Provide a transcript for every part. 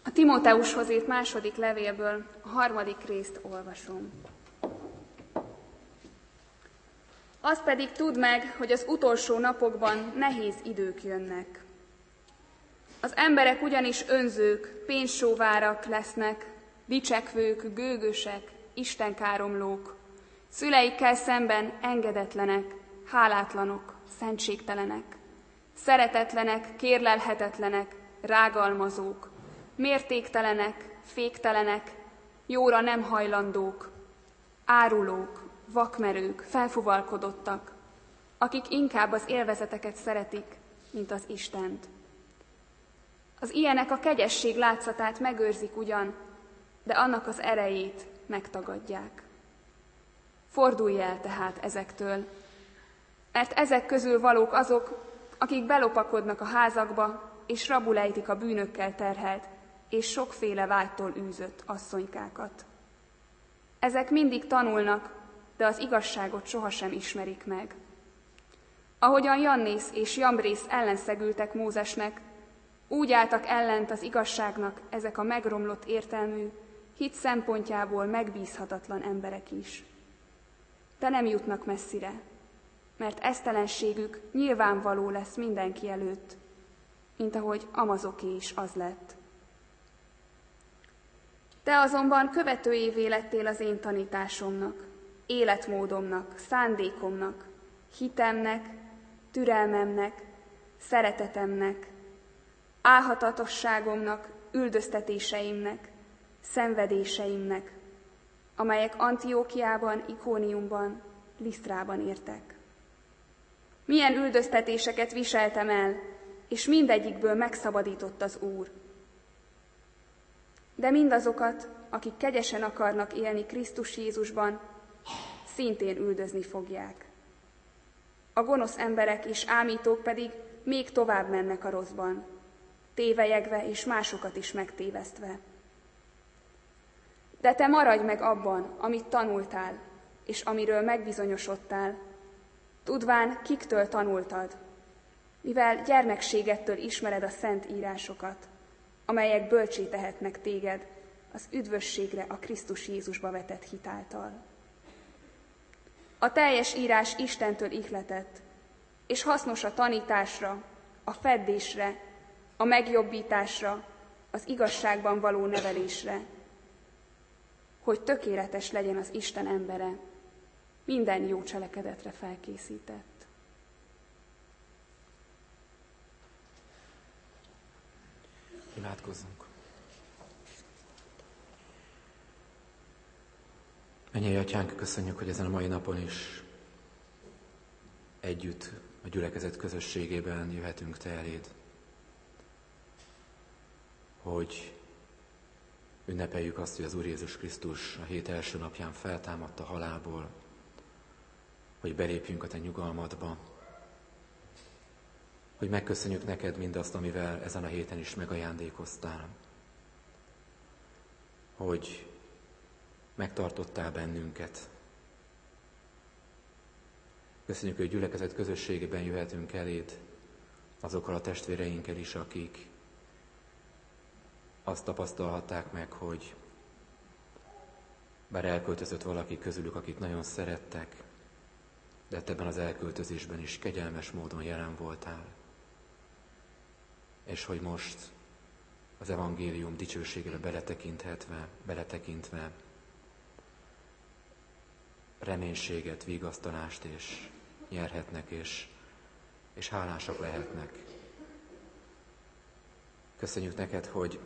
A Timóteushoz írt második levélből a 3. részt olvasom. Azt pedig tudd meg, hogy az utolsó napokban nehéz idők jönnek. Az emberek ugyanis önzők, pénzsóvárak lesznek, dicsekvők, gőgösek, istenkáromlók, szüleikkel szemben engedetlenek, hálátlanok, szentségtelenek, szeretetlenek, kérlelhetetlenek, rágalmazók, mértéktelenek, féktelenek, jóra nem hajlandók, árulók, vakmerők, felfuvalkodottak, akik inkább az élvezeteket szeretik, mint az Istent. Az ilyenek a kegyesség látszatát megőrzik ugyan, de annak az erejét megtagadják. Fordulj el tehát ezektől, mert ezek közül valók azok, akik belopakodnak a házakba, és rabul ejtik a bűnökkel terhelt, és sokféle vágytól űzött asszonykákat. Ezek mindig tanulnak, de az igazságot sohasem ismerik meg. Ahogyan Jannész és Jambrész ellenszegültek Mózesnek, úgy álltak ellent az igazságnak ezek a megromlott értelmű, hit szempontjából megbízhatatlan emberek is. De nem jutnak messzire, mert esztelenségük nyilvánvaló lesz mindenki előtt, mint ahogy Amazoké is az lett. Te azonban követőjévé lettél az én tanításomnak, életmódomnak, szándékomnak, hitemnek, türelmemnek, szeretetemnek, álhatatosságomnak, üldöztetéseimnek, szenvedéseimnek, amelyek Antiókiában, Ikóniumban, Lisztrában értek. Milyen üldöztetéseket viseltem el, és mindegyikből megszabadított az Úr. De mindazokat, akik kegyesen akarnak élni Krisztus Jézusban, szintén üldözni fogják. A gonosz emberek és ámítók pedig még tovább mennek a rosszban, tévelyegve és másokat is megtévesztve. De te maradj meg abban, amit tanultál, és amiről megbizonyosodtál, tudván, kiktől tanultad, mivel gyermekségettől ismered a szent írásokat, amelyek bölcsé tehetnek téged az üdvösségre a Krisztus Jézusba vetett hit által. A teljes írás Istentől ihletett, és hasznos a tanításra, a feddésre, a megjobbításra, az igazságban való nevelésre, hogy tökéletes legyen az Isten embere, minden jó cselekedetre felkészített. Imádkozzunk. Mennyei Atyánk, köszönjük, hogy ezen a mai napon is együtt a gyülekezet közösségében jöhetünk Te eléd. Hogy ünnepeljük azt, hogy az Úr Jézus Krisztus a hét első napján feltámadt a halálból, hogy belépjünk a Te nyugalmadba, hogy megköszönjük neked mindazt, amivel ezen a héten is megajándékoztál, hogy megtartottál bennünket. Köszönjük, hogy gyülekezet közösségében jöhetünk eléd azokkal a testvéreinkkel is, akik azt tapasztalhatták meg, hogy bár elköltözött valaki közülük, akit nagyon szerettek, de ebben az elköltözésben is kegyelmes módon jelen voltál. És hogy most az evangélium dicsőségére beletekintve reménységet, vigasztalást és nyerhetnek, és hálásak lehetnek. Köszönjük neked, hogy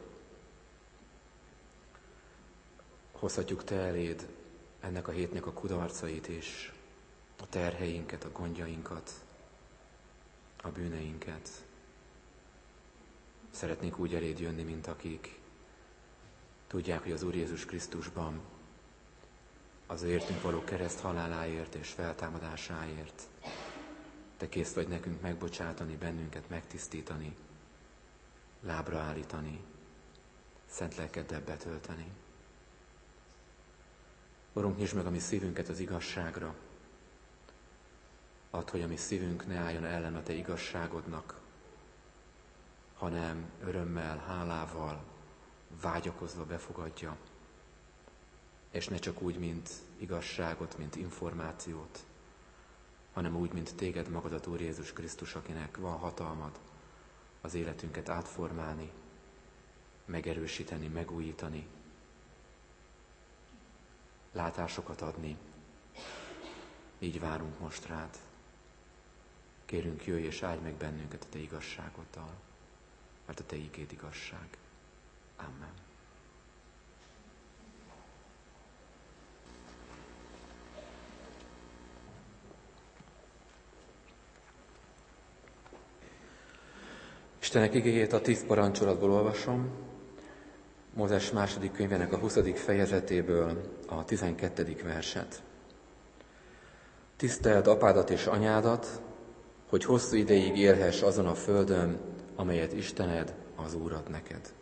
hozhatjuk Te eléd ennek a hétnek a kudarcait és a terheinket, a gondjainkat, a bűneinket. Szeretnénk úgy eléd jönni, mint akik tudják, hogy az Úr Jézus Krisztusban az értünk való kereszt haláláért és feltámadásáért Te kész vagy nekünk megbocsátani, bennünket megtisztítani, lábra állítani, szent lelkeddel betölteni. Urunk, nyisd meg a mi szívünket az igazságra. Add, hogy a mi szívünk ne álljon ellen a Te igazságodnak, hanem örömmel, hálával, vágyakozva befogadja, és ne csak úgy, mint igazságot, mint információt, hanem úgy, mint téged magadat, Úr Jézus Krisztus, akinek van hatalmad az életünket átformálni, megerősíteni, megújítani, látásokat adni. Így várunk most rád. Kérünk, jöjj és áldj meg bennünket a te igazságoddal, mert a te igéd igazság. Amen. Istenek igéjét a 10 parancsolatból olvasom, Mózes második könyvének a 20. fejezetéből a 12. verset. Tiszteld apádat és anyádat, hogy hosszú ideig élhess azon a földön, amelyet Istened, az Úr ad neked.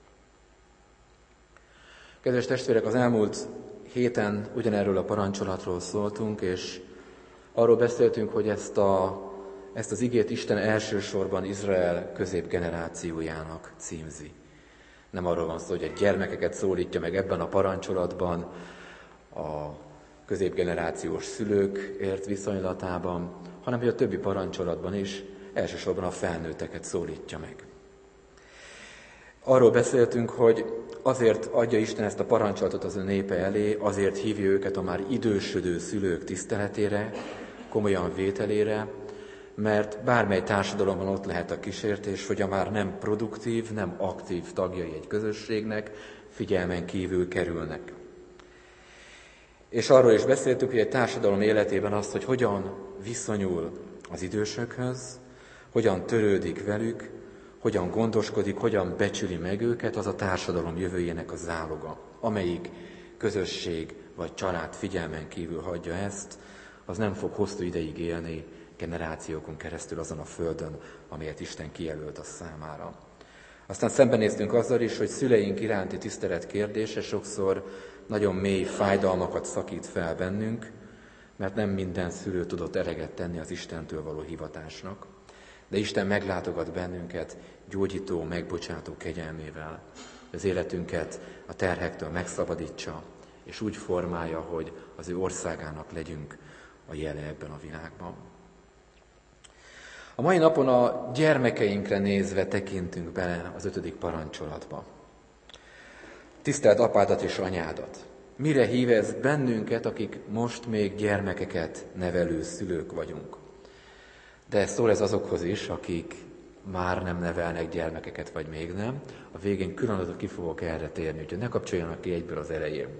Kedves testvérek, az elmúlt héten ugyanerről a parancsolatról szóltunk, és arról beszéltünk, hogy ezt az igét Isten elsősorban Izrael középgenerációjának címzi. Nem arról van szó, hogy a gyermekeket szólítja meg ebben a parancsolatban, a középgenerációs szülőkért viszonylatában, hanem hogy a többi parancsolatban is elsősorban a felnőtteket szólítja meg. Arról beszéltünk, hogy azért adja Isten ezt a parancsolatot az ő népe elé, azért hívja őket a már idősödő szülők tiszteletére, komolyan vételére, mert bármely társadalomban ott lehet a kísértés, hogy a már nem produktív, nem aktív tagjai egy közösségnek figyelmen kívül kerülnek. És arról is beszéltük, hogy egy társadalom életében azt, hogy hogyan viszonyul az idősökhöz, hogyan törődik velük, hogyan gondoskodik, hogyan becsüli meg őket, az a társadalom jövőjének a záloga. Amelyik közösség vagy család figyelmen kívül hagyja ezt, az nem fog hosszú ideig élni generációkon keresztül azon a földön, amelyet Isten kijelölt a számára. Aztán szembenéztünk azzal is, hogy szüleink iránti tisztelet kérdése sokszor nagyon mély fájdalmakat szakít fel bennünk, mert nem minden szülő tudott eleget tenni az Istentől való hivatásnak, de Isten meglátogat bennünket gyógyító, megbocsátó kegyelmével, az életünket a terhektől megszabadítsa, és úgy formálja, hogy az ő országának legyünk a jele ebben a világban. A mai napon a gyermekeinkre nézve tekintünk bele az 5. parancsolatba. Tiszteld apádat és anyádat. Mire hív ez bennünket, akik most még gyermekeket nevelő szülők vagyunk? De szól ez azokhoz is, akik már nem nevelnek gyermekeket, vagy még nem. A végén külön ki fogok erre térni, úgyhogy ne kapcsoljanak ki egyből az elején.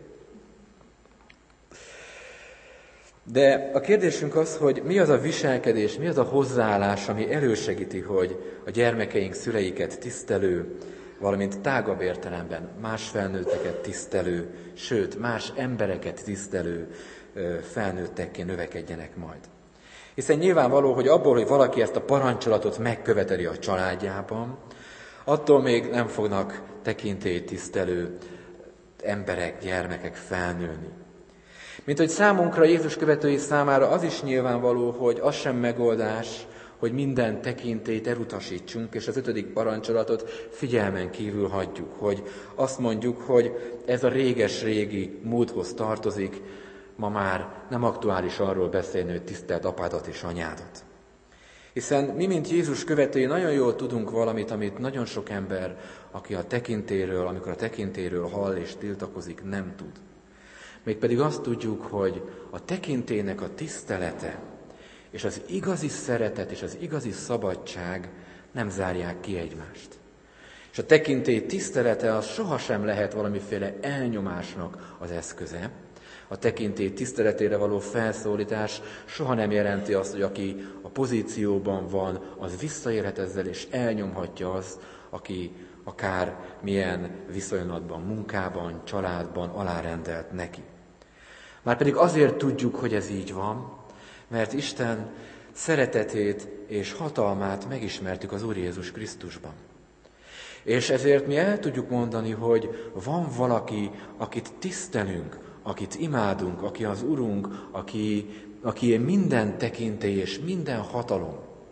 De a kérdésünk az, hogy mi az a viselkedés, mi az a hozzáállás, ami elősegíti, hogy a gyermekeink szüleiket tisztelő, valamint tágabb értelemben más felnőtteket tisztelő, sőt, más embereket tisztelő felnőttekké növekedjenek majd. Hiszen nyilvánvaló, hogy abból, hogy valaki ezt a parancsolatot megköveteli a családjában, attól még nem fognak tekintélytisztelő emberek, gyermekek felnőni. Mint hogy számunkra, Jézus követői számára az is nyilvánvaló, hogy az sem megoldás, hogy minden tekintélyt elutasítsunk, és az 5. parancsolatot figyelmen kívül hagyjuk, hogy azt mondjuk, hogy ez a réges-régi múlthoz tartozik, ma már nem aktuális arról beszélni, hogy tiszteld apádat és anyádat. Hiszen mi, mint Jézus követői, nagyon jól tudunk valamit, amit nagyon sok ember, aki amikor a tekintélyről hall és tiltakozik, nem tud. Mégpedig azt tudjuk, hogy a tekintélynek a tisztelete és az igazi szeretet és az igazi szabadság nem zárják ki egymást. És a tekintély tisztelete az sohasem lehet valamiféle elnyomásnak az eszköze. A tekintély tiszteletére való felszólítás soha nem jelenti azt, hogy aki a pozícióban van, az visszaélhet ezzel és elnyomhatja azt, aki akár milyen viszonylatban, munkában, családban alárendelt neki. Márpedig azért tudjuk, hogy ez így van, mert Isten szeretetét és hatalmát megismertük az Úr Jézus Krisztusban. És ezért mi el tudjuk mondani, hogy van valaki, akit tisztelünk, akit imádunk, aki az Urunk, aki minden tekintély és minden hatalom.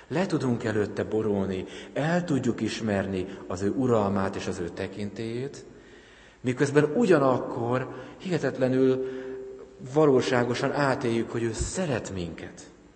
Le tudunk előtte borulni, el tudjuk ismerni az ő uralmát és az ő tekintélyét, miközben ugyanakkor hihetetlenül valóságosan átéljük, hogy ő szeret minket,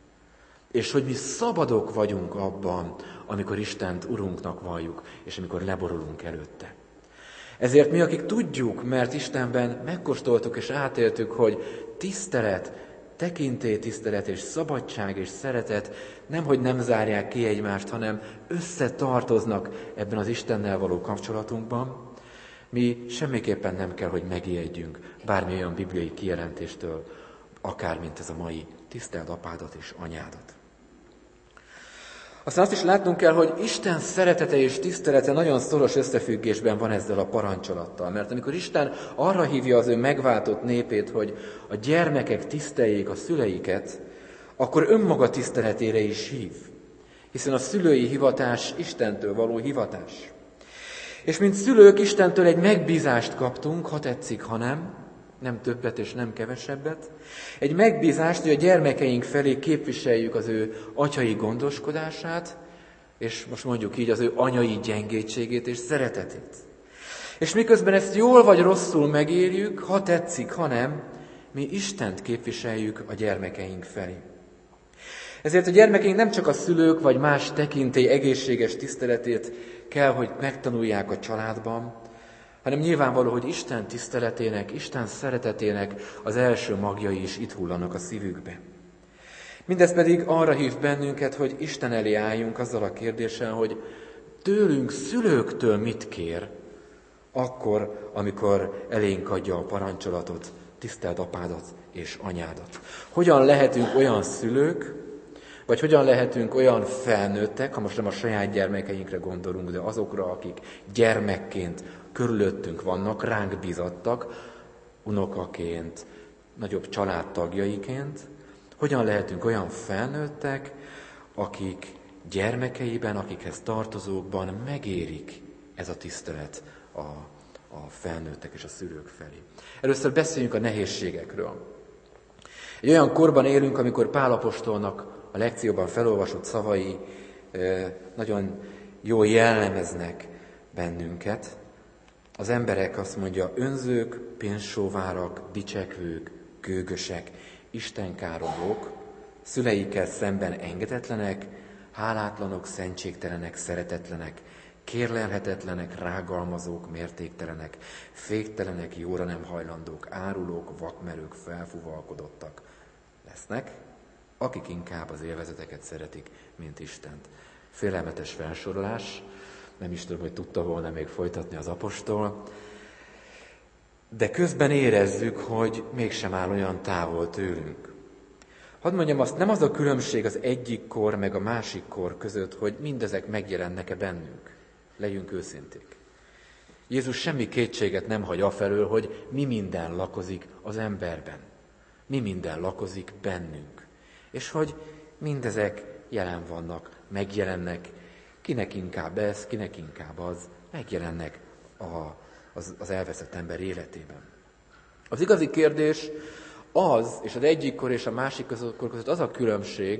és hogy mi szabadok vagyunk abban, amikor Istent Urunknak valljuk, és amikor leborulunk előtte. Ezért mi, akik tudjuk, mert Istenben megkóstoltuk és átéltük, hogy tisztelet, tekintélytisztelet és szabadság és szeretet nemhogy nem zárják ki egymást, hanem összetartoznak ebben az Istennel való kapcsolatunkban, mi semmiképpen nem kell, hogy megijedjünk bármi olyan bibliai kijelentéstől, akár mint ez a mai tiszteld apádat és anyádat. Aztán azt is látnunk kell, hogy Isten szeretete és tisztelete nagyon szoros összefüggésben van ezzel a parancsolattal. Mert amikor Isten arra hívja az ő megváltott népét, hogy a gyermekek tiszteljék a szüleiket, akkor önmaga tiszteletére is hív. Hiszen a szülői hivatás Istentől való hivatás. És mint szülők Istentől egy megbízást kaptunk, ha tetszik, ha nem többet és nem kevesebbet. Egy megbízást, hogy a gyermekeink felé képviseljük az ő atyai gondoskodását, és most mondjuk így az ő anyai gyengétségét és szeretetét. És miközben ezt jól vagy rosszul megérjük, ha tetszik, ha nem, mi Istent képviseljük a gyermekeink felé. Ezért a gyermekeink nem csak a szülők vagy más tekintély egészséges tiszteletét kell, hogy megtanulják a családban, hanem nyilvánvaló, hogy Isten tiszteletének, Isten szeretetének az első magjai is itt hullanak a szívükbe. Mindez pedig arra hív bennünket, hogy Isten elé álljunk azzal a kérdéssel, hogy tőlünk, szülőktől mit kér, akkor, amikor elénk adja a parancsolatot, tiszteld apádat és anyádat. Hogyan lehetünk olyan szülők, vagy hogyan lehetünk olyan felnőttek, ha most nem a saját gyermekeinkre gondolunk, de azokra, akik gyermekként körülöttünk vannak, ránk bízattak, unokaként, nagyobb családtagjaiként, hogyan lehetünk olyan felnőttek, akik gyermekeiben, akikhez tartozókban megérik ez a tisztelet a felnőttek és a szülők felé. Először beszéljünk a nehézségekről. Egy olyan korban élünk, amikor Pál apostolnak a lekcióban felolvasott szavai nagyon jól jellemeznek bennünket. Az emberek, azt mondja, önzők, pénzsóvárak, dicsekvők, gőgösek, istenkáromlók, szüleikkel szemben engedetlenek, hálátlanok, szentségtelenek, szeretetlenek, kérlelhetetlenek, rágalmazók, mértéktelenek, féktelenek, jóra nem hajlandók, árulók, vakmerők, felfúvalkodottak lesznek, akik inkább az élvezeteket szeretik, mint Istent. Félelmetes felsorolás, nem is tudom, hogy tudta volna még folytatni az apostol, de közben érezzük, hogy mégsem áll olyan távol tőlünk. Hadd mondjam azt, nem az a különbség az egyik kor meg a másik kor között, hogy mindezek megjelennek-e bennünk. Legyünk őszinték. Jézus semmi kétséget nem hagy afelől, hogy mi minden lakozik az emberben. Mi minden lakozik bennünk. És hogy mindezek jelen vannak, megjelennek, kinek inkább ez, kinek inkább az, megjelennek az elveszett ember életében. Az igazi kérdés az, és az egyik kor és a másik kor között az a különbség,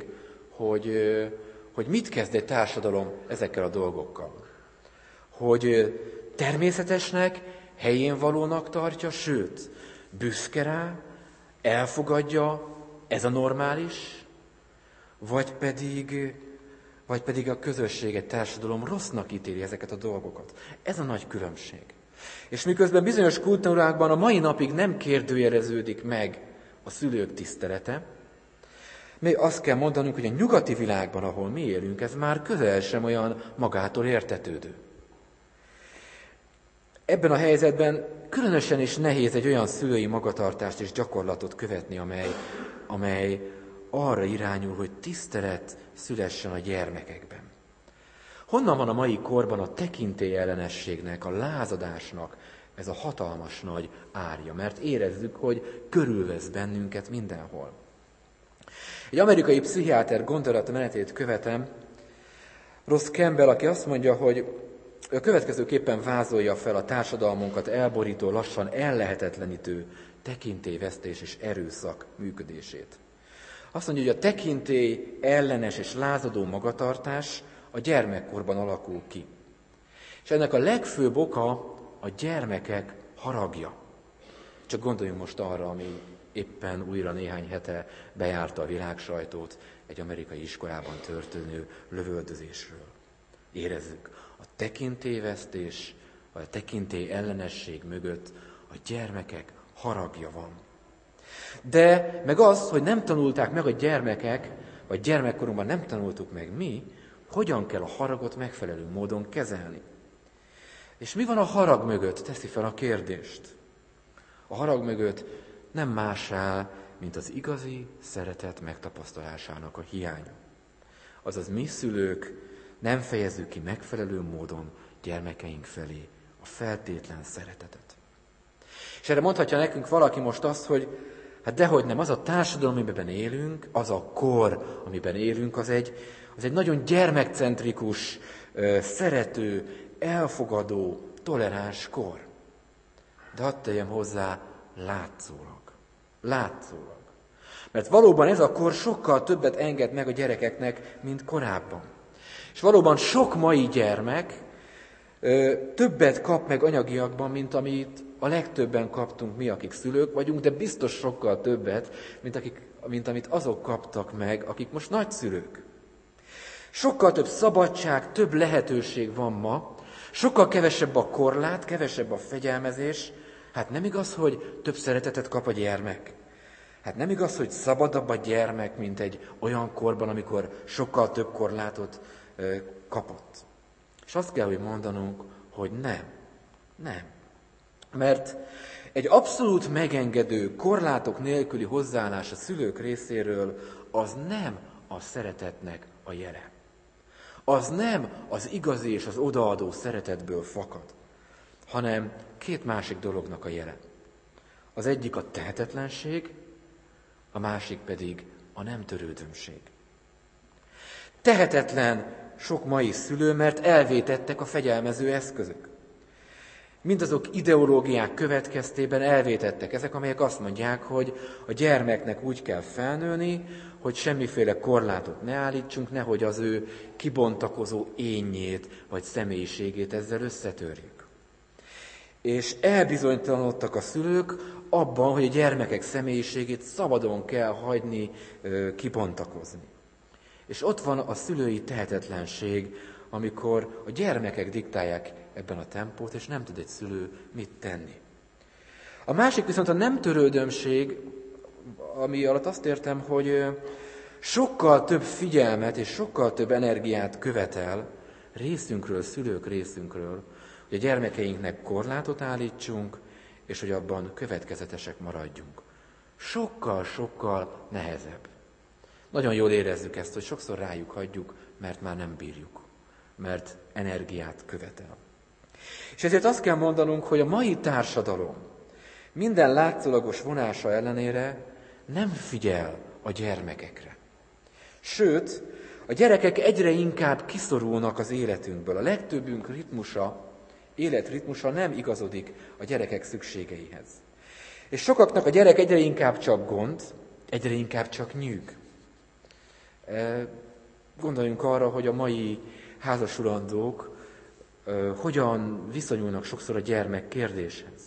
hogy mit kezd egy társadalom ezekkel a dolgokkal. Hogy természetesnek, helyén valónak tartja, sőt, büszke rá, elfogadja, ez a normális, vagy pedig a közösség, egy társadalom rossznak ítéli ezeket a dolgokat. Ez a nagy különbség. És miközben bizonyos kultúrákban a mai napig nem kérdőjeleződik meg a szülők tisztelete, még azt kell mondanunk, hogy a nyugati világban, ahol mi élünk, ez már közel sem olyan magától értetődő. Ebben a helyzetben különösen is nehéz egy olyan szülői magatartást és gyakorlatot követni, amely arra irányul, hogy tisztelet szülessen a gyermekekben. Honnan van a mai korban a tekintélyellenességnek, a lázadásnak ez a hatalmas nagy árja? Mert érezzük, hogy körülvesz bennünket mindenhol. Egy amerikai pszichiáter gondolatmenetét követem, Ross Campbell, aki azt mondja, hogy ő következőképpen vázolja fel a társadalmunkat elborító, lassan ellehetetlenítő tekintélyvesztés és erőszak működését. Azt mondja, hogy a tekintély ellenes és lázadó magatartás a gyermekkorban alakul ki. És ennek a legfőbb oka a gyermekek haragja. Csak gondoljunk most arra, ami éppen újra néhány hete bejárta a világsajtót egy amerikai iskolában történő lövöldözésről. Érezzük, a tekintélyvesztés, vagy a tekintély ellenesség mögött a gyermekek haragja van. De meg az, hogy nem tanulták meg a gyermekek, vagy gyermekkorunkban nem tanultuk meg mi, hogyan kell a haragot megfelelő módon kezelni. És mi van a harag mögött? Teszi fel a kérdést. A harag mögött nem más áll, mint az igazi szeretet megtapasztalásának a hiánya. Azaz mi szülők nem fejezzük ki megfelelő módon gyermekeink felé a feltétlen szeretetet. És erre mondhatja nekünk valaki most azt, hogy hát dehogy nem, az a társadalom, amiben élünk, az a kor, amiben élünk, az egy nagyon gyermekcentrikus, szerető, elfogadó, toleráns kor. De hadd tegyem hozzá, látszólag. Mert valóban ez a kor sokkal többet enged meg a gyerekeknek, mint korábban. És valóban sok mai gyermek többet kap meg anyagiakban, mint amit a legtöbben kaptunk mi, akik szülők vagyunk, de biztos sokkal többet, mint amit azok kaptak meg, akik most nagyszülők. Sokkal több szabadság, több lehetőség van ma, sokkal kevesebb a korlát, kevesebb a fegyelmezés. Hát nem igaz, hogy több szeretetet kap a gyermek. Hát nem igaz, hogy szabadabb a gyermek, mint egy olyan korban, amikor sokkal több korlátot kapott. És azt kell, hogy mondanunk, hogy nem. Mert egy abszolút megengedő, korlátok nélküli hozzáállás a szülők részéről az nem a szeretetnek a jele. Az nem az igazi és az odaadó szeretetből fakad, hanem két másik dolognak a jele. Az egyik a tehetetlenség, a másik pedig a nem törődömség. Tehetetlen sok mai szülő, mert elvétettek a fegyelmező eszközök. Mindazok ideológiák következtében elvétettek ezek, amelyek azt mondják, hogy a gyermeknek úgy kell felnőni, hogy semmiféle korlátot ne állítsunk, nehogy az ő kibontakozó énjét vagy személyiségét ezzel összetörjük. És elbizonytalanodtak a szülők abban, hogy a gyermekek személyiségét szabadon kell hagyni kibontakozni. És ott van a szülői tehetetlenség, amikor a gyermekek diktálják ebben a tempót, és nem tud egy szülő mit tenni. A másik viszont a nem törődömség, ami alatt azt értem, hogy sokkal több figyelmet és sokkal több energiát követel részünkről, szülők részünkről, hogy a gyermekeinknek korlátot állítsunk, és hogy abban következetesek maradjunk. Sokkal nehezebb. Nagyon jól érezzük ezt, hogy sokszor rájuk hagyjuk, mert már nem bírjuk, mert energiát követel. És ezért azt kell mondanunk, hogy a mai társadalom minden látszólagos vonása ellenére nem figyel a gyermekekre. Sőt, a gyerekek egyre inkább kiszorulnak az életünkből. A legtöbbünk életritmusa nem igazodik a gyerekek szükségeihez. És sokaknak a gyerek egyre inkább csak gond, egyre inkább csak nyűg. Gondoljunk arra, hogy a mai házasulandók hogyan viszonyulnak sokszor a gyermek kérdéshez.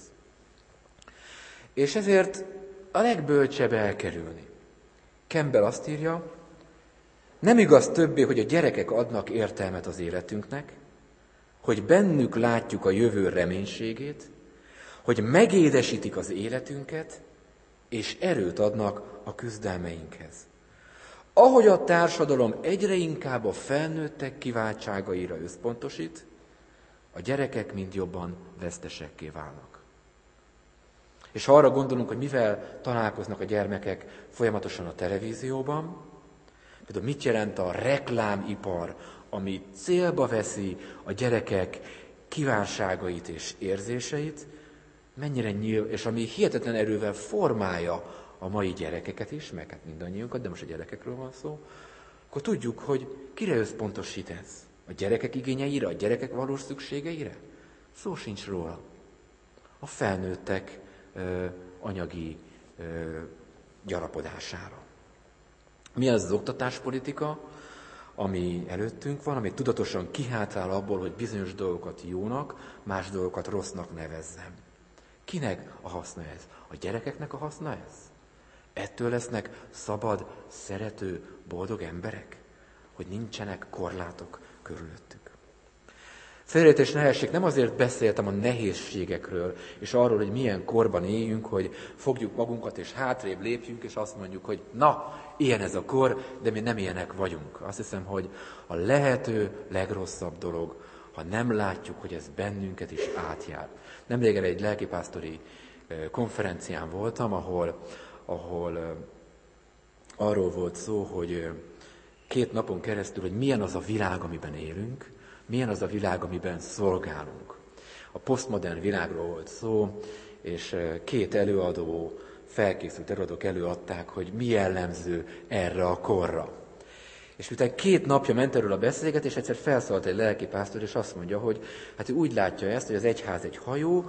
És ezért a legbölcsebb elkerülni. Campbell azt írja, nem igaz többé, hogy a gyerekek adnak értelmet az életünknek, hogy bennük látjuk a jövő reménységét, hogy megédesítik az életünket, és erőt adnak a küzdelmeinkhez. Ahogy a társadalom egyre inkább a felnőttek kiváltságaira összpontosít, a gyerekek mind jobban vesztesekké válnak. És ha arra gondolunk, hogy mivel találkoznak a gyermekek folyamatosan a televízióban, például mit jelent a reklámipar, ami célba veszi a gyerekek kívánságait és érzéseit, mennyire és ami hihetetlen erővel formálja a mai gyerekeket is, meg hát mindannyiunkat, de most a gyerekekről van szó, akkor tudjuk, hogy kire összpontosít ez? A gyerekek igényeire, a gyerekek valós szükségeire? Szó sincs róla. A felnőttek anyagi gyarapodására. Mi az oktatáspolitika, ami előttünk van, ami tudatosan kihátrál abból, hogy bizonyos dolgokat jónak, más dolgokat rossznak nevezzem. Kinek a haszna ez? A gyerekeknek a haszna ez? Ettől lesznek szabad, szerető, boldog emberek? Hogy nincsenek korlátok körülöttük. Félreértés ne essék, nem azért beszéltem a nehézségekről, és arról, hogy milyen korban éljünk, hogy fogjuk magunkat, és hátrébb lépjünk, és azt mondjuk, hogy na, ilyen ez a kor, de mi nem ilyenek vagyunk. Azt hiszem, hogy a lehető legrosszabb dolog, ha nem látjuk, hogy ez bennünket is átjár. Nemrégen egy lelkipásztori konferencián voltam, ahol arról volt szó, hogy 2 napon keresztül, hogy milyen az a világ, amiben élünk, milyen az a világ, amiben szolgálunk. A posztmodern világról volt szó, és 2 előadó, felkészült előadók előadták, hogy mi jellemző erre a korra. És utána 2 napja ment erről a beszélgetés, egyszer felszólalt egy lelkipásztor, és azt mondja, hogy hát ő úgy látja ezt, hogy az egyház egy hajó,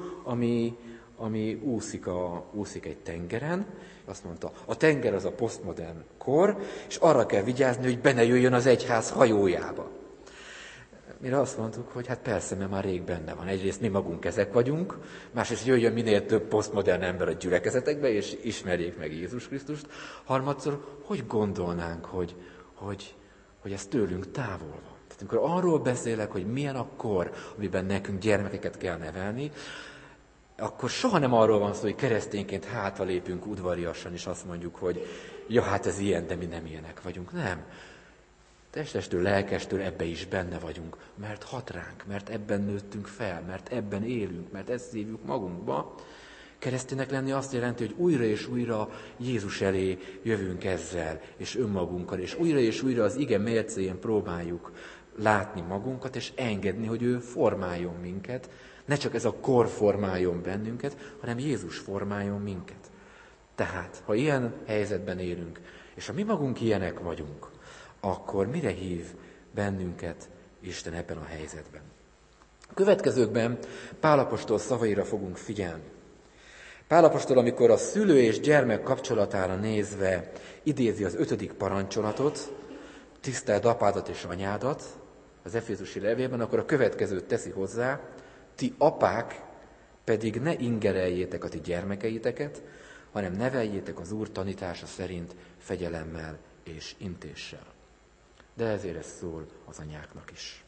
ami úszik egy tengeren. Azt mondta, a tenger az a posztmodern kor, és arra kell vigyázni, hogy be ne jöjjön az egyház hajójába. Mire azt mondtuk, hogy hát persze, mert már rég benne van. Egyrészt mi magunk ezek vagyunk, másrészt jöjjön minél több posztmodern ember a gyülekezetekbe, és ismerjék meg Jézus Krisztust. Harmadszor, hogy gondolnánk, hogy ez tőlünk távol van. Tehát amikor arról beszélek, hogy milyen a kor, amiben nekünk gyermekeket kell nevelni, akkor soha nem arról van szó, hogy keresztényként hátralépünk udvariasan, és azt mondjuk, hogy ja, hát ez ilyen, de mi nem ilyenek vagyunk. Nem. Testestől, lelkestől ebbe is benne vagyunk, mert hat ránk, mert ebben nőttünk fel, mert ebben élünk, mert ezt szívjuk magunkba. Kereszténynek lenni azt jelenti, hogy újra és újra Jézus elé jövünk ezzel, és önmagunkkal, és újra az ige mércéjén próbáljuk látni magunkat, és engedni, hogy ő formáljon minket. Ne csak ez a kor formáljon bennünket, hanem Jézus formáljon minket. Tehát, ha ilyen helyzetben élünk, és ha mi magunk ilyenek vagyunk, akkor mire hív bennünket Isten ebben a helyzetben? A következőkben Pál apostol szavaira fogunk figyelni. Pál apostol, amikor a szülő és gyermek kapcsolatára nézve idézi az 5. parancsolatot, tiszteld apádat és anyádat, az Efézusi levélben, akkor a következőt teszi hozzá, ti apák pedig ne ingereljétek a ti gyermekeiteket, hanem neveljétek az Úr tanítása szerint fegyelemmel és intéssel. De ezért ez szól az anyáknak is.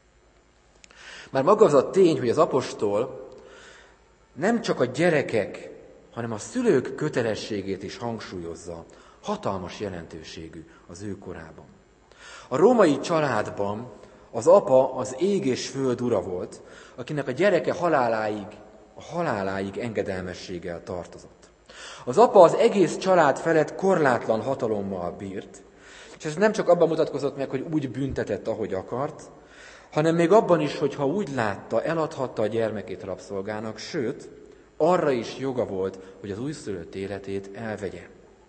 Már maga az a tény, hogy az apostol nem csak a gyerekek, hanem a szülők kötelességét is hangsúlyozza, hatalmas jelentőségű az ő korában. A római családban az apa az ég és föld ura volt, akinek a gyereke haláláig engedelmességgel tartozott. Az apa az egész család felett korlátlan hatalommal bírt, és ez nem csak abban mutatkozott meg, hogy úgy büntetett, ahogy akart, hanem még abban is, hogy ha úgy látta, eladhatta a gyermekét rabszolgának, sőt, arra is joga volt, hogy az újszülött életét elvegye.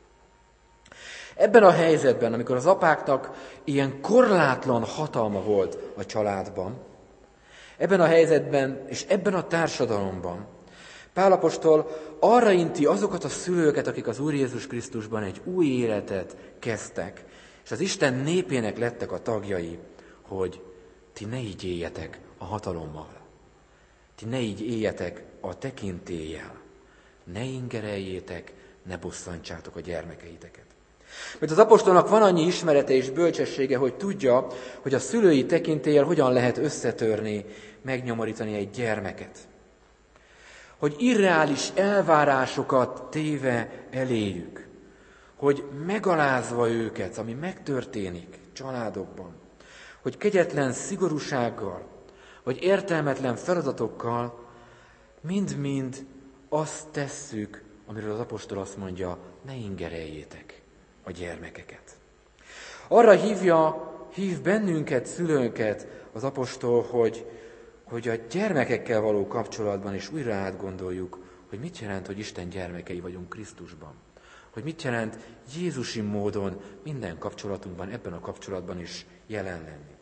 Ebben a helyzetben, amikor az apáknak ilyen korlátlan hatalma volt a családban, ebben a helyzetben és ebben a társadalomban Pál apostol arra inti azokat a szülőket, akik az Úr Jézus Krisztusban egy új életet kezdtek, és az Isten népének lettek a tagjai, hogy ti ne így éljetek a hatalommal, ti ne így éljetek a tekintéllyel, ne ingereljétek, ne bosszantsátok a gyermekeiteket. Mert az apostolnak van annyi ismerete és bölcsessége, hogy tudja, hogy a szülői tekintéllyel hogyan lehet összetörni, megnyomorítani egy gyermeket. Hogy irreális elvárásokat téve eléjük, hogy megalázva őket, ami megtörténik családokban, hogy kegyetlen szigorúsággal, vagy értelmetlen feladatokkal mind-mind azt tesszük, amiről az apostol azt mondja, ne ingereljétek a gyermekeket. Arra hív bennünket, szülőnket az apostol, hogy a gyermekekkel való kapcsolatban is újra átgondoljuk, hogy mit jelent, hogy Isten gyermekei vagyunk Krisztusban. Hogy mit jelent Jézusi módon minden kapcsolatunkban, ebben a kapcsolatban is jelen lenni.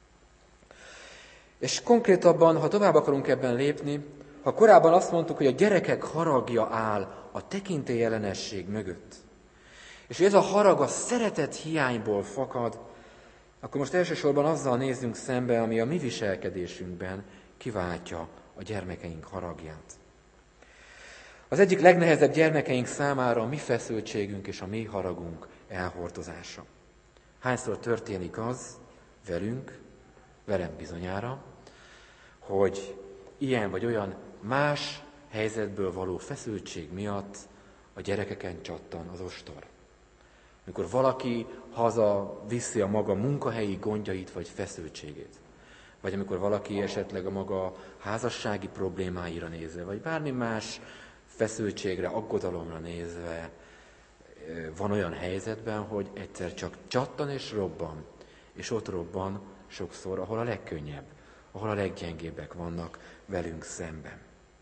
És konkrétabban, ha tovább akarunk ebben lépni, ha korábban azt mondtuk, hogy a gyerekek haragja áll a tekintélyellenesség mögött, És ez a harag a szeretet hiányból fakad, akkor most elsősorban azzal nézzünk szembe, ami a mi viselkedésünkben kiváltja a gyermekeink haragját. Az egyik legnehezebb gyermekeink számára a mi feszültségünk és a mi haragunk elhordozása. Hányszor történik az velem bizonyára, hogy ilyen vagy olyan más helyzetből való feszültség miatt a gyerekeken csattan az ostor. Amikor valaki haza viszi a maga munkahelyi gondjait vagy feszültségét, vagy amikor valaki esetleg a maga házassági problémáira nézve, vagy bármi más feszültségre, aggodalomra nézve van olyan helyzetben, hogy egyszer csak csattan és robban, és ott robban sokszor, ahol a legkönnyebb, ahol a leggyengébbek vannak velünk szemben.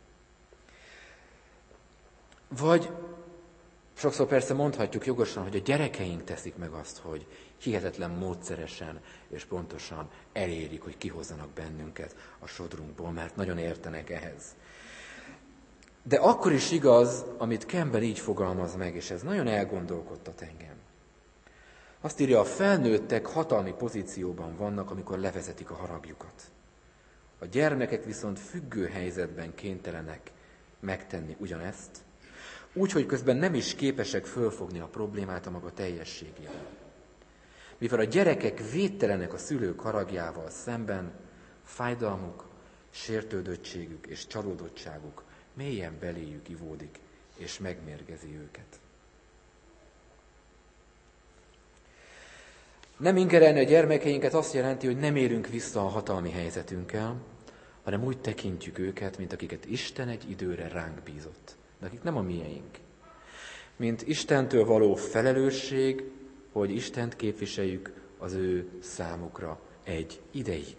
Vagy sokszor persze mondhatjuk jogosan, hogy a gyerekeink teszik meg azt, hogy hihetetlen módszeresen és pontosan elérik, hogy kihozzanak bennünket a sodrunkból, mert nagyon értenek ehhez. De akkor is igaz, amit Campbell így fogalmaz meg, és ez nagyon elgondolkodtat engem. Azt írja, a felnőttek hatalmi pozícióban vannak, amikor levezetik a haragjukat. A gyermekek viszont függő helyzetben kénytelenek megtenni ugyanezt, úgyhogy közben nem is képesek fölfogni a problémát a maga teljességében. Mivel a gyerekek védtelenek a szülők haragjával szemben, fájdalmuk, sértődöttségük és csalódottságuk mélyen beléjük ivódik, és megmérgezi őket. Nem ingerelni a gyermekeinket azt jelenti, hogy nem érünk vissza a hatalmi helyzetünkkel, hanem úgy tekintjük őket, mint akiket Isten egy időre ránk bízott, de akik nem a miénk. Mint Istentől való felelősség, hogy Istent képviseljük az ő számukra egy ideig.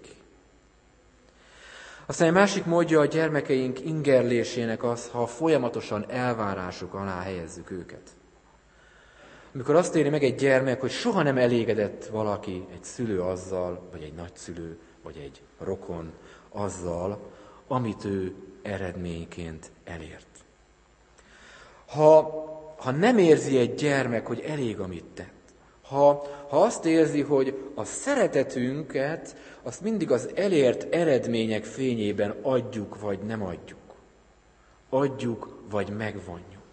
Aztán egy másik módja a gyermekeink ingerlésének az, ha folyamatosan elvárások alá helyezzük őket. Amikor azt éri meg egy gyermek, hogy soha nem elégedett valaki, egy szülő azzal, vagy egy nagyszülő, vagy egy rokon azzal, amit ő eredményként elért. Ha nem érzi egy gyermek, hogy elég, amit tett, ha azt érzi, hogy a szeretetünket, azt mindig az elért eredmények fényében adjuk, vagy nem adjuk, vagy megvonjuk,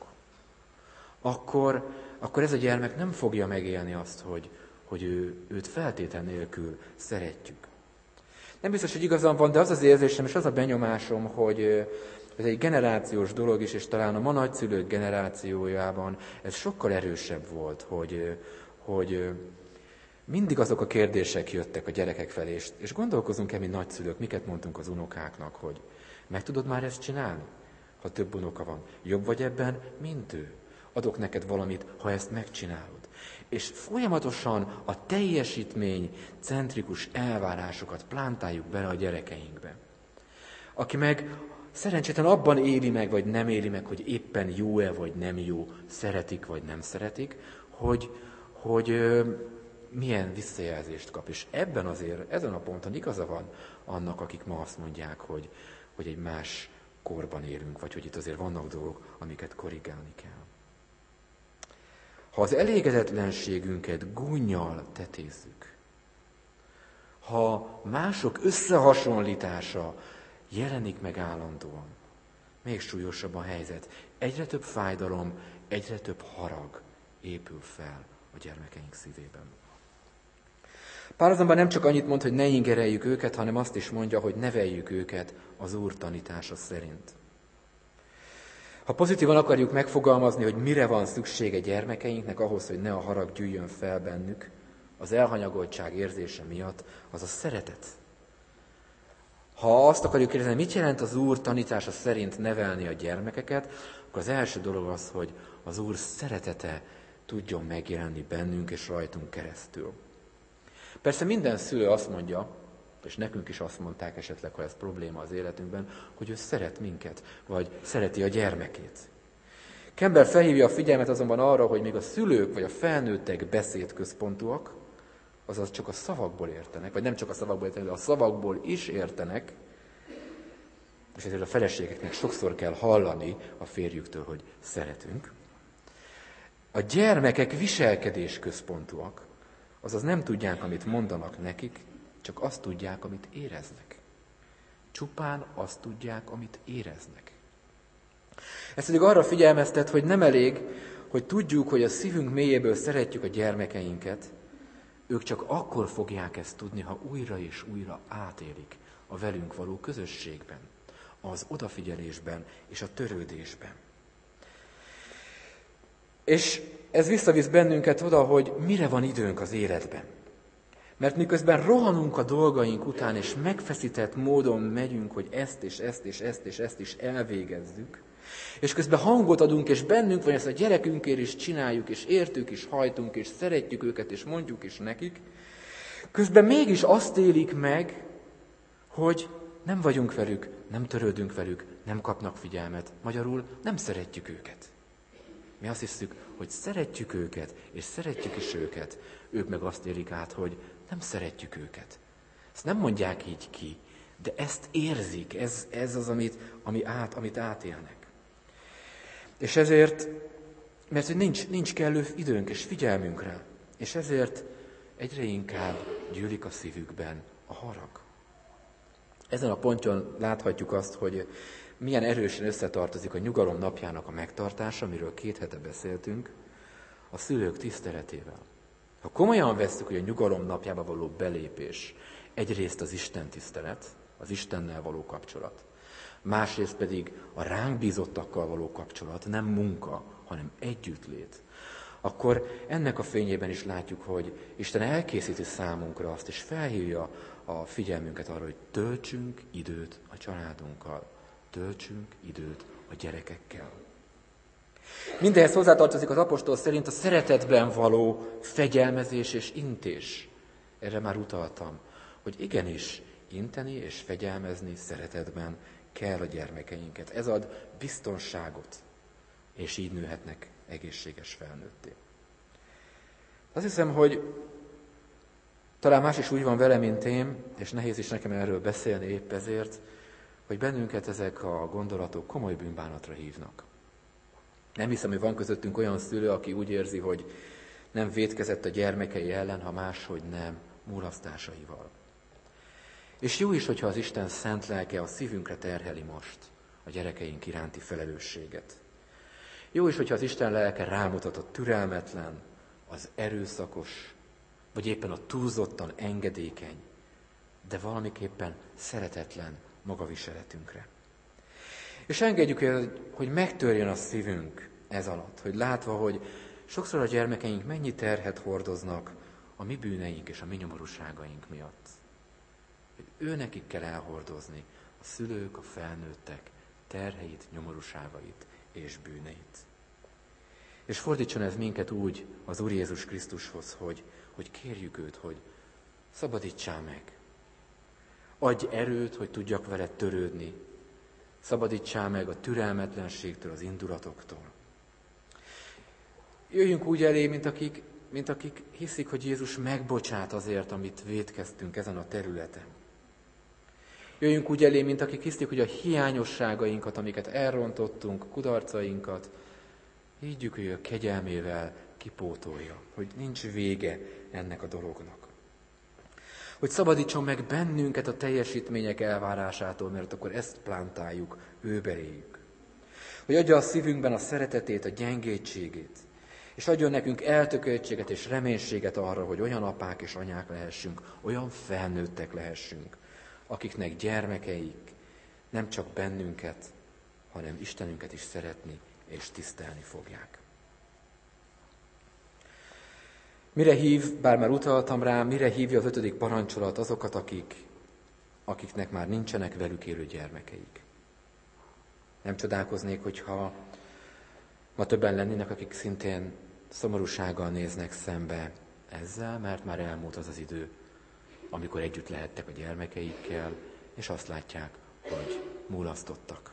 akkor ez a gyermek nem fogja megélni azt, hogy őt feltétel nélkül szeretjük. Nem biztos, hogy igazam van, de az az érzésem, és az a benyomásom, hogy ez egy generációs dolog is, és talán a ma nagyszülők generációjában ez sokkal erősebb volt, hogy mindig azok a kérdések jöttek a gyerekek felé, és gondolkozunk-e, mi nagyszülők, miket mondtunk az unokáknak, hogy meg tudod már ezt csinálni, ha több unoka van. Jobb vagy ebben, mint ő. Adok neked valamit, ha ezt megcsinálod. És folyamatosan a teljesítmény centrikus elvárásokat plántáljuk bele a gyerekeinkbe. Aki meg szerencsétlen abban éli meg, vagy nem éli meg, hogy éppen jó-e, vagy nem jó, szeretik, vagy nem szeretik, hogy milyen visszajelzést kap. És ebben azért, ezen a ponton igaza van annak, akik ma azt mondják, hogy egy más korban élünk, vagy hogy itt azért vannak dolgok, amiket korrigálni kell. Ha az elégedetlenségünket gúnnyal tetézzük, ha mások összehasonlítása jelenik meg állandóan, még súlyosabb a helyzet. Egyre több fájdalom, egyre több harag épül fel a gyermekeink szívében. Pál azonban nem csak annyit mond, hogy ne ingereljük őket, hanem azt is mondja, hogy neveljük őket az Úr tanítása szerint. Ha pozitívan akarjuk megfogalmazni, hogy mire van szüksége gyermekeinknek ahhoz, hogy ne a harag gyűjjön fel bennük, az elhanyagoltság érzése miatt, az a szeretet. Ha azt akarjuk kérdezni, mit jelent az Úr tanítása szerint nevelni a gyermekeket, akkor az első dolog az, hogy az Úr szeretete tudjon megjelenni bennünk és rajtunk keresztül. Persze minden szülő azt mondja, és nekünk is azt mondták esetleg, ha ez probléma az életünkben, hogy ő szeret minket, vagy szereti a gyermekét. Campbell felhívja a figyelmet azonban arra, hogy még a szülők vagy a felnőttek beszédközpontúak, azaz csak a szavakból értenek, vagy nem csak a szavakból értenek, de a szavakból is értenek, és ezért a feleségeknek sokszor kell hallani a férjüktől, hogy szeretünk. A gyermekek viselkedés központúak, azaz nem tudják, amit mondanak nekik, csak azt tudják, amit éreznek. Csupán azt tudják, amit éreznek. Ez pedig arra figyelmeztet, hogy nem elég, hogy tudjuk, hogy a szívünk mélyéből szeretjük a gyermekeinket, ők csak akkor fogják ezt tudni, ha újra és újra átélik a velünk való közösségben, az odafigyelésben és a törődésben. És ez visszavisz bennünket oda, hogy mire van időnk az életben. Mert miközben rohanunk a dolgaink után, és megfeszített módon megyünk, hogy ezt és ezt és ezt és ezt is elvégezzük, és közben hangot adunk, és bennünk van, ezt a gyerekünkért is csináljuk, és értük is hajtunk, és szeretjük őket, és mondjuk is nekik, közben mégis azt élik meg, hogy nem vagyunk velük, nem törődünk velük, nem kapnak figyelmet. Magyarul nem szeretjük őket. Mi azt hiszük, hogy szeretjük őket, és szeretjük is őket. Ők meg azt élik át, hogy nem szeretjük őket. Ezt nem mondják így ki, de ezt érzik, ez az, amit átélnek. És ezért, mert hogy nincs kellő időnk és figyelmünk rá, és ezért egyre inkább gyűlik a szívükben a harag. Ezen a ponton láthatjuk azt, hogy milyen erősen összetartozik a nyugalom napjának a megtartása, amiről 2 hete beszéltünk, a szülők tiszteletével. Ha komolyan vesszük, hogy a nyugalom napjába való belépés egyrészt az Isten tisztelet, az Istennel való kapcsolat, másrészt pedig a ránk bízottakkal való kapcsolat, nem munka, hanem együttlét, akkor ennek a fényében is látjuk, hogy Isten elkészíti számunkra azt, és felhívja a figyelmünket arra, hogy töltsünk időt a családunkkal, töltsünk időt a gyerekekkel. Mindehhez hozzátartozik az apostol szerint a szeretetben való fegyelmezés és intés. Erre már utaltam, hogy igenis inteni és fegyelmezni szeretetben kell a gyermekeinket. Ez ad biztonságot, és így nőhetnek egészséges felnőtté. Azt hiszem, hogy talán más is úgy van vele, mint én, és nehéz is nekem erről beszélni épp ezért, hogy bennünket ezek a gondolatok komoly bűnbánatra hívnak. Nem hiszem, hogy van közöttünk olyan szülő, aki úgy érzi, hogy nem vétkezett a gyermekei ellen, ha máshogy nem, mulasztásaival. És jó is, hogyha az Isten szent lelke a szívünkre terheli most a gyerekeink iránti felelősséget. Jó is, hogyha az Isten lelke rámutat a türelmetlen, az erőszakos, vagy éppen a túlzottan engedékeny, de valamiképpen szeretetlen magaviseletünkre. És engedjük el, hogy megtörjön a szívünk ez alatt, hogy látva, hogy sokszor a gyermekeink mennyi terhet hordoznak a mi bűneink és a mi nyomorúságaink miatt. Hogy őnekik kell elhordozni a szülők, a felnőttek terheit, nyomorúságait és bűneit. És fordítson ez minket úgy az Úr Jézus Krisztushoz, hogy kérjük őt, hogy szabadítsál meg. Adj erőt, hogy tudjak veled törődni. Szabadítsál meg a türelmetlenségtől, az indulatoktól. Jöjjünk úgy elé, mint akik hiszik, hogy Jézus megbocsát azért, amit vétkeztünk ezen a területen. Jöjjünk úgy elé, mint akik hiszik, hogy a hiányosságainkat, amiket elrontottunk, kudarcainkat, higgyük, hogy a kegyelmével kipótolja, hogy nincs vége ennek a dolognak. Hogy szabadítson meg bennünket a teljesítmények elvárásától, mert akkor ezt plántáljuk ő beléjük. Hogy adja a szívünkben a szeretetét, a gyengétségét, és adjon nekünk eltököltséget és reménységet arra, hogy olyan apák és anyák lehessünk, olyan felnőttek lehessünk, akiknek gyermekeik nem csak bennünket, hanem Istenünket is szeretni és tisztelni fogják. Mire hív, bár már utaltam rá, mire hívja az 5. parancsolat azokat, akiknek már nincsenek velük élő gyermekeik? Nem csodálkoznék, hogyha ma többen lennének, akik szintén szomorúsággal néznek szembe ezzel, mert már elmúlt az az idő, amikor együtt lehettek a gyermekeikkel, és azt látják, hogy mulasztottak.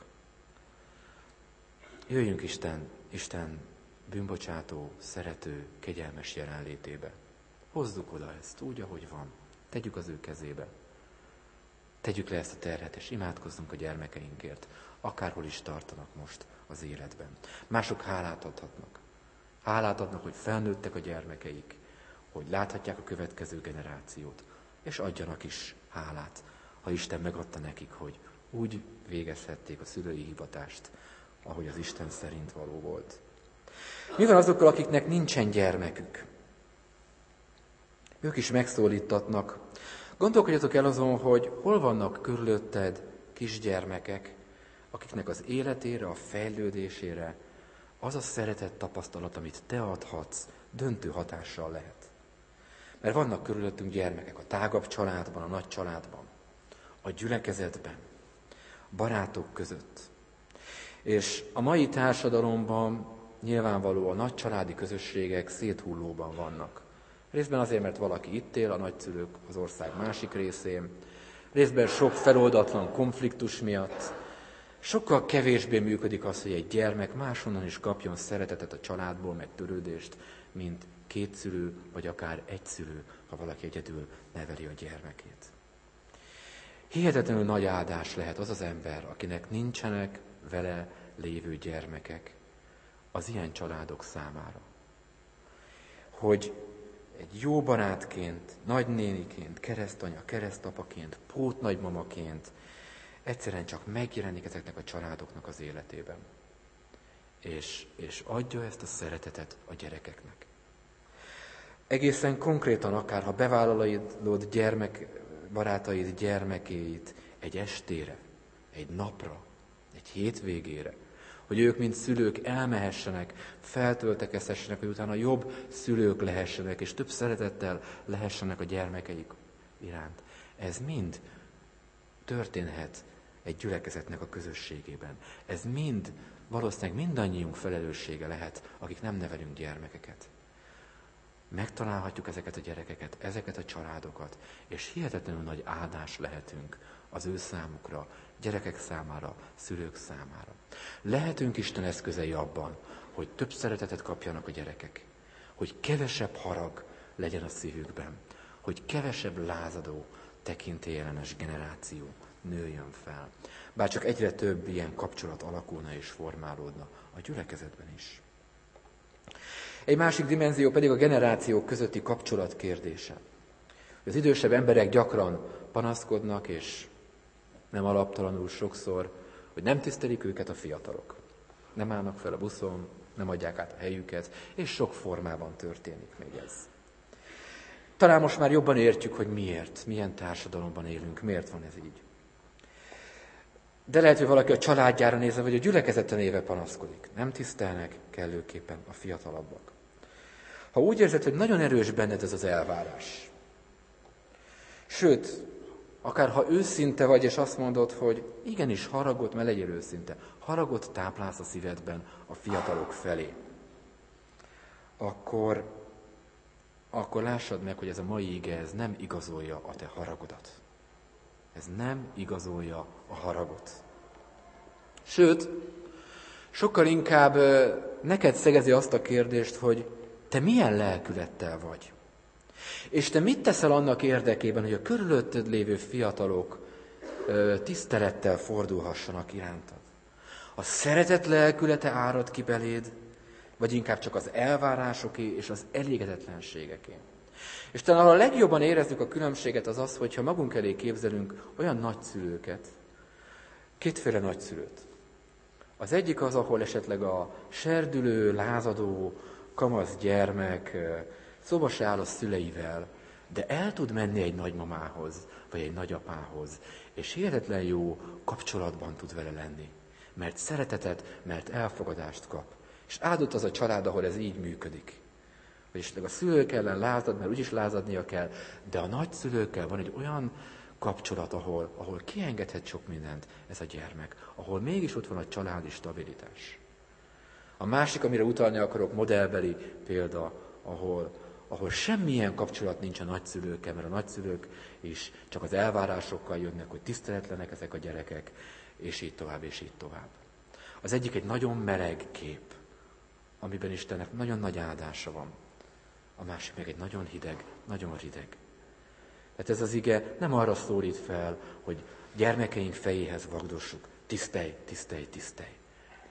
Jöjjünk Isten bűnbocsátó, szerető, kegyelmes jelenlétébe. Hozzuk oda ezt úgy, ahogy van. Tegyük az ő kezébe. Tegyük le ezt a terhet, és imádkozzunk a gyermekeinkért, akárhol is tartanak most az életben. Mások hálát adhatnak. Hálát adnak, hogy felnőttek a gyermekeik, hogy láthatják a következő generációt, és adjanak is hálát, ha Isten megadta nekik, hogy úgy végezhették a szülői hivatást, ahogy az Isten szerint való volt. Mi van azokkal, akiknek nincsen gyermekük? Ők is megszólítatnak. Gondolkodjatok el azon, hogy hol vannak körülötted kisgyermekek, akiknek az életére, a fejlődésére az a szeretet tapasztalat, amit te adhatsz, döntő hatással lehet. Mert vannak körülöttünk gyermekek a tágabb családban, a nagy családban, a gyülekezetben, barátok között. És a mai társadalomban nyilvánvaló a nagy családi közösségek széthullóban vannak. Részben azért, mert valaki itt él, a nagyszülők az ország másik részén, részben sok feloldatlan konfliktus miatt. Sokkal kevésbé működik az, hogy egy gyermek máshonnan is kapjon szeretetet a családból, meg törődést, mint két szülő, vagy akár egy szülő, ha valaki egyedül neveli a gyermekét. Hihetetlenül nagy áldás lehet az az ember, akinek nincsenek vele lévő gyermekek az ilyen családok számára. Hogy egy jó barátként, nagynéniként, keresztanya, keresztapaként, pótnagymamaként egyszerűen csak megjelenik ezeknek a családoknak az életében. És adja ezt a szeretetet a gyerekeknek. Egészen konkrétan akár, ha bevállalod barátaid gyermekéit egy estére, egy napra, egy hétvégére, hogy ők, mint szülők elmehessenek, feltöltekezhessenek, hogy utána jobb szülők lehessenek, és több szeretettel lehessenek a gyermekeik iránt. Ez mind történhet egy gyülekezetnek a közösségében. Ez mind, valószínűleg mindannyiunk felelőssége lehet, akik nem nevelünk gyermekeket. Megtalálhatjuk ezeket a gyerekeket, ezeket a családokat, és hihetetlenül nagy áldás lehetünk az ő számukra, gyerekek számára, szülők számára. Lehetünk Isten eszközei abban, hogy több szeretetet kapjanak a gyerekek, hogy kevesebb harag legyen a szívükben, hogy kevesebb lázadó, tekintélyellenes generáció nőjön fel. Bár csak egyre több ilyen kapcsolat alakulna és formálódna a gyülekezetben is. Egy másik dimenzió pedig a generációk közötti kapcsolat kérdése. Az idősebb emberek gyakran panaszkodnak, és nem alaptalanul sokszor, hogy nem tisztelik őket a fiatalok. Nem állnak fel a buszon, nem adják át a helyüket, és sok formában történik még ez. Talán most már jobban értjük, hogy miért, milyen társadalomban élünk, miért van ez így. De lehet, hogy valaki a családjára nézve, vagy a gyülekezeten nézve panaszkodik. Nem tisztelnek kellőképpen a fiatalabbak. Ha úgy érzed, hogy nagyon erős benned ez az elvárás, sőt, akár ha őszinte vagy, és azt mondod, hogy igenis haragot, mert legyél őszinte, haragot táplálsz a szívedben a fiatalok felé, akkor lássad meg, hogy ez a mai ige, ez nem igazolja a te haragodat. Ez nem igazolja a haragot. Sőt, sokkal inkább neked szegezi azt a kérdést, hogy te milyen lelkülettel vagy. És te mit teszel annak érdekében, hogy a körülötted lévő fiatalok tisztelettel fordulhassanak irántad? A szeretet lelkülete árad ki beléd, vagy inkább csak az elvárásoké és az elégedetlenségeké? És talán ahol a legjobban érezzük a különbséget az az, hogyha magunk elé képzelünk olyan nagyszülőket, kétféle nagyszülőt. Az egyik az, ahol esetleg a serdülő, lázadó, kamasz gyermek szóba se áll a szüleivel, de el tud menni egy nagymamához, vagy egy nagyapához, és hihetetlen jó kapcsolatban tud vele lenni. Mert szeretetet, mert elfogadást kap. És áldott az a család, ahol ez így működik. Vagy esetleg a szülők ellen lázad, mert úgyis lázadnia kell, de a nagyszülőkkel van egy olyan kapcsolat, ahol kiengedhet sok mindent ez a gyermek, ahol mégis ott van a családi stabilitás. A másik, amire utalni akarok, modellbeli példa, ahol semmilyen kapcsolat nincs a nagyszülőkkel, mert a nagyszülők is csak az elvárásokkal jönnek, hogy tiszteletlenek ezek a gyerekek, és így tovább, és így tovább. Az egyik egy nagyon meleg kép, amiben Istennek nagyon nagy áldása van. A másik meg egy nagyon hideg, nagyon rideg. Tehát ez az ige nem arra szólít fel, hogy gyermekeink fejéhez vagdossuk, tisztelj, tisztelj, tisztelj.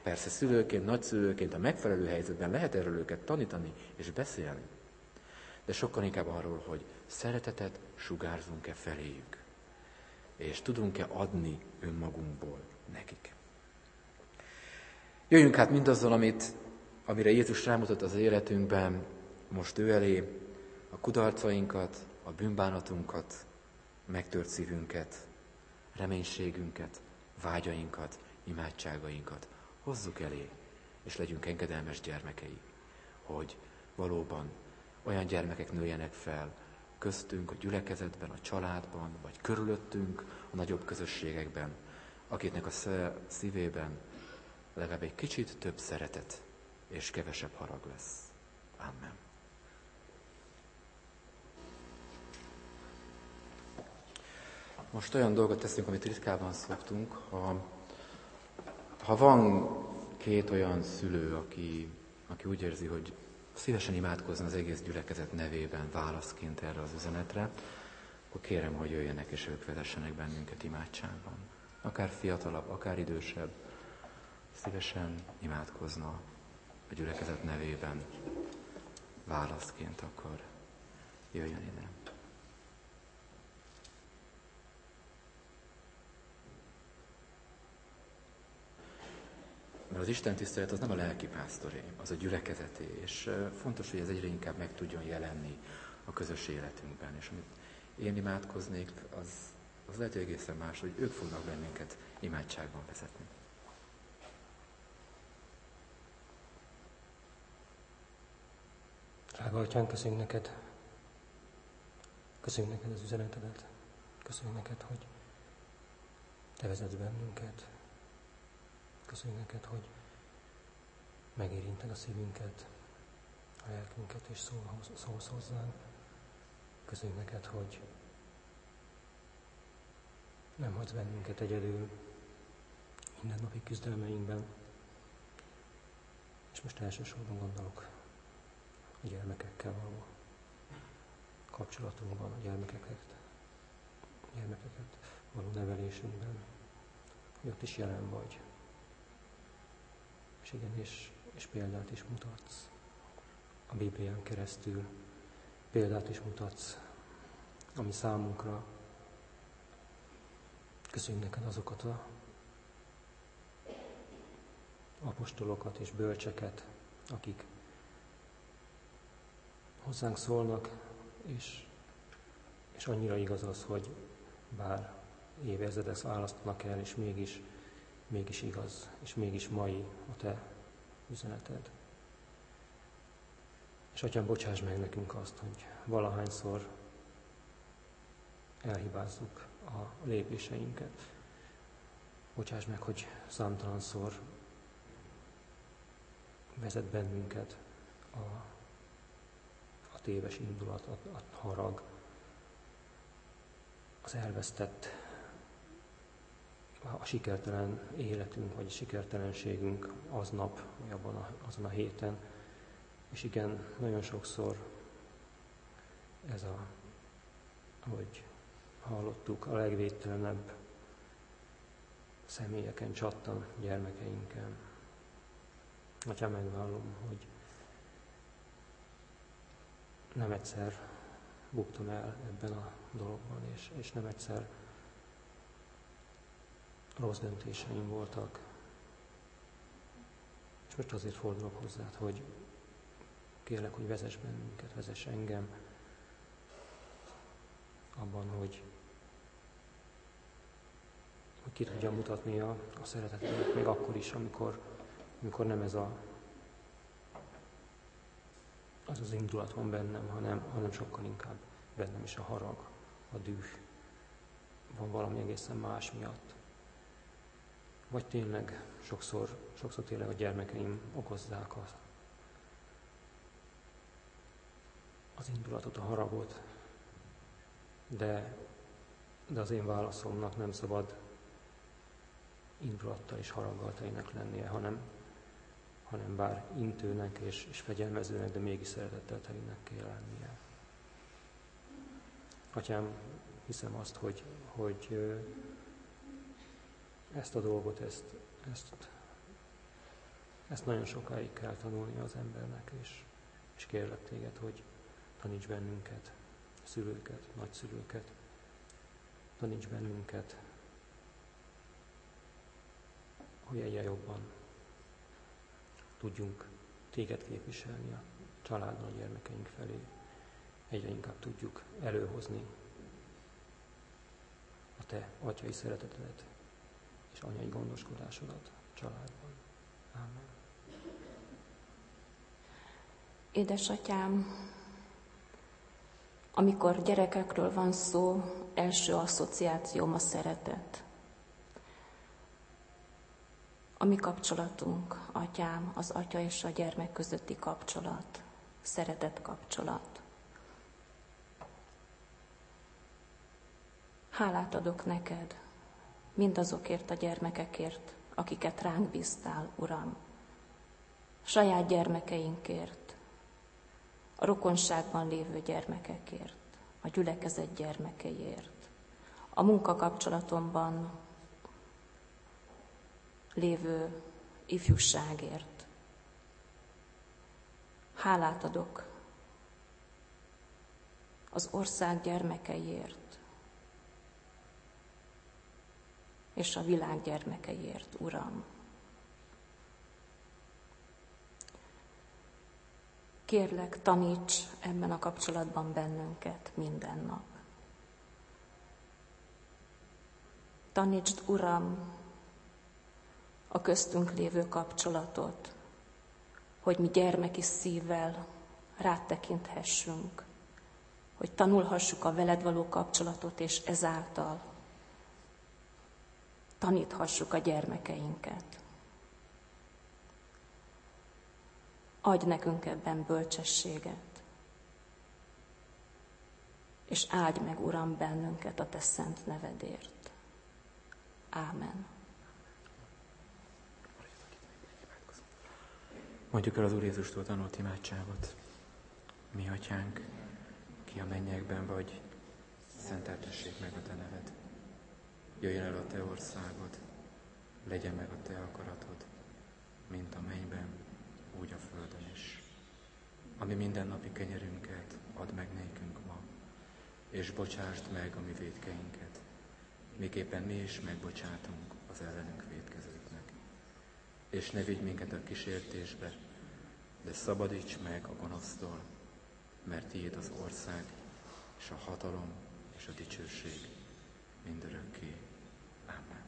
Persze szülőként, nagyszülőként a megfelelő helyzetben lehet erről őket tanítani és beszélni, de sokkal inkább arról, hogy szeretetet sugárzunk-e feléjük, és tudunk-e adni önmagunkból nekik. Jöjjünk hát mindazzal, amire Jézus rámutat az életünkben, most ő elé, a kudarcainkat, a bűnbánatunkat, megtört szívünket, reménységünket, vágyainkat, imádságainkat hozzuk elé, és legyünk engedelmes gyermekei, hogy valóban olyan gyermekek nőjenek fel köztünk, a gyülekezetben, a családban, vagy körülöttünk, a nagyobb közösségekben, akiknek a szívében legalább egy kicsit több szeretet és kevesebb harag lesz. Amen. Most olyan dolgot teszünk, amit ritkában szoktunk. Ha van két olyan szülő, aki úgy érzi, hogy szívesen imádkozna az egész gyülekezet nevében válaszként erre az üzenetre, akkor kérem, hogy jöjjenek és ők vezessenek bennünket imádságban. Akár fiatalabb, akár idősebb, szívesen imádkozna a gyülekezet nevében válaszként, akkor jöjjön ide. Mert az Isten tisztelet az nem a lelkipásztoré, az a gyülekezeté, és fontos, hogy ez egyre inkább meg tudjon jelenni a közös életünkben. És amit én imádkoznék, az lehet, hogy egészen más, hogy ők fognak bennünket imádságban vezetni. Drága Atyánk, köszönjük neked. Köszönjük neked az üzenetedet. Köszönjük neked, hogy te vezetsz bennünket. Köszönjük neked, hogy megérinted a szívünket, a lelkünket, és szólsz hozzánk. Köszönjük neked, hogy nem hagysz bennünket egyedül mindennapi küzdelmeinkben. És most elsősorban gondolok a gyermekekkel való kapcsolatunkban, a gyermekeket való nevelésünkben, hogy ott is jelen vagy. És igen, és példát is mutatsz a Biblián keresztül, példát is mutatsz, ami számunkra. Köszönjük neked azokat a apostolokat és bölcseket, akik hozzánk szólnak, és annyira igaz az, hogy bár évezredek választanak el, és mégis igaz, és mégis mai a te üzeneted. És Atyám, bocsáss meg nekünk azt, hogy valahányszor elhibázzuk a lépéseinket. Bocsáss meg, hogy számtalanszor vezet bennünket a téves indulat, a harag, az elvesztett, a sikertelen életünk, vagy a sikertelenségünk aznap, vagy azon a héten. És igen, nagyon sokszor ez ahogy hallottuk, a legvédtelenebb személyeken csattan, gyermekeinken. Atyám, megvallom, hogy nem egyszer buktam el ebben a dologban, és nem egyszer rossz döntéseim voltak. És most azért fordulok hozzád, hogy kérlek, hogy vezess bennünket, vezess engem abban, hogy ki tudjam mutatni a szeretetet, még akkor is, amikor nem ez az indulat van bennem, hanem sokkal inkább bennem is a harag, a düh. Van valami egészen más miatt. Vagy tényleg sokszor tényleg a gyermekeim okozzák az indulatot, a haragot, de az én válaszomnak nem szabad indulattal és haraggal telinek lennie, hanem bár intőnek és fegyelmezőnek, de mégis szeretettel telinek kell lennie. Atyám, hiszem azt, hogy ezt a dolgot, ezt Ezt nagyon sokáig kell tanulni az embernek, és kérlek téged, hogy taníts bennünket, szülőket, nagyszülőket, taníts bennünket, hogy egyre jobban tudjunk téged képviselni a családban, a gyermekeink felé. Egyre inkább tudjuk előhozni a te atyai szeretetedet és anyai gondoskodásodat a családban. Ámen. Édesatyám, amikor gyerekekről van szó, első asszociációm a szeretet. A mi kapcsolatunk, atyám, az atya és a gyermek közötti kapcsolat, szeretet kapcsolat. Hálát adok neked mindazokért a gyermekekért, akiket ránk bíztál, Uram. Saját gyermekeinkért, a rokonságban lévő gyermekekért, a gyülekezet gyermekeiért, a munkakapcsolatomban lévő ifjúságért. Hálát adok az ország gyermekeiért, és a világ gyermekeiért, Uram. Kérlek, taníts ebben a kapcsolatban bennünket minden nap. Tanítsd, Uram, a köztünk lévő kapcsolatot, hogy mi gyermeki szívvel rád tekinthessünk, hogy tanulhassuk a veled való kapcsolatot, és ezáltal taníthassuk a gyermekeinket. Adj nekünk ebben bölcsességet, és áldj meg, Uram, bennünket a te szent nevedért. Ámen. Mondjuk el az Úr Jézustól tanult imádságot. Mi atyánk, ki a mennyekben vagy, szenteltessék meg a te neved. Jöjjön el a te országod, legyen meg a te akaratod, mint a mennyben, úgy a földön is. Ami mindennapi kenyerünket add meg nékünk ma, és bocsásd meg a mi vétkeinket, miképpen mi is megbocsátunk az ellenünk vétkezőknek. És ne vigy minket a kísértésbe, de szabadíts meg a gonosztól, mert tiéd az ország, és a hatalom, és a dicsőség mindörökké. Ámen.